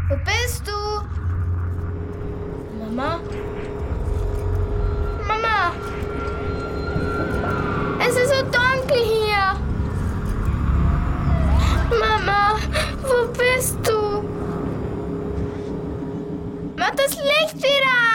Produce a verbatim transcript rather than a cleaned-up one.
Wo bist du? Mama? Mama! Es ist so dunkel hier. Mama, wo bist du? Mach das Licht wieder